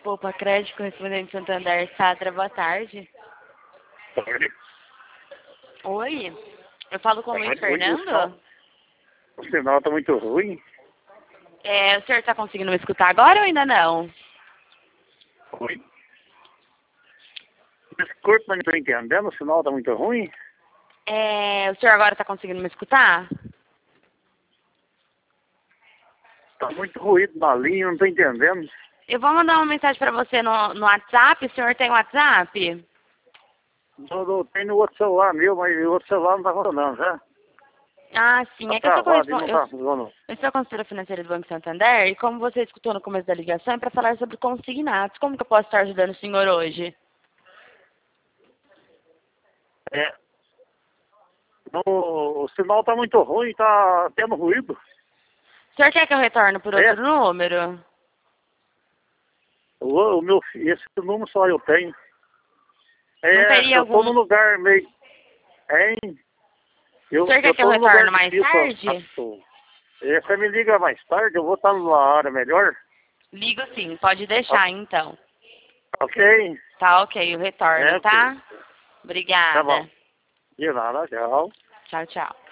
Poupa Crédito, correspondente Santander, Satra, boa tarde. Tarde. Oi, eu falo com o Luiz Fernando? O sinal tá muito ruim. O senhor está conseguindo me escutar agora ou ainda não? Oi. Desculpa, mas não tô entendendo, o sinal tá muito ruim. O senhor agora está conseguindo me escutar? Tá muito ruído na linha, não tô entendendo. Eu vou mandar uma mensagem para você no WhatsApp. O senhor tem WhatsApp? Eu tenho no outro celular meu, mas o outro celular não tá funcionando, já. Ah, sim. Tá É que eu sou, travado e não tá funcionando. eu sou consultora financeira do Banco Santander e como você escutou no começo da ligação, é para falar sobre consignados. Como que eu posso estar ajudando o senhor hoje? É. O sinal tá muito ruim, tá tendo ruído. O senhor quer que eu retorne por outro número? Esse número só eu tenho. Não teria Eu tô algum... num lugar meio... Hein? O senhor quer que eu retorne mais tarde? Você me liga mais tarde, eu vou estar numa hora melhor. Ligo sim, pode deixar então. Ok. Tá ok, eu retorno, tá? Ok. Obrigada. Tá bom. De nada, tchau. Tchau, tchau.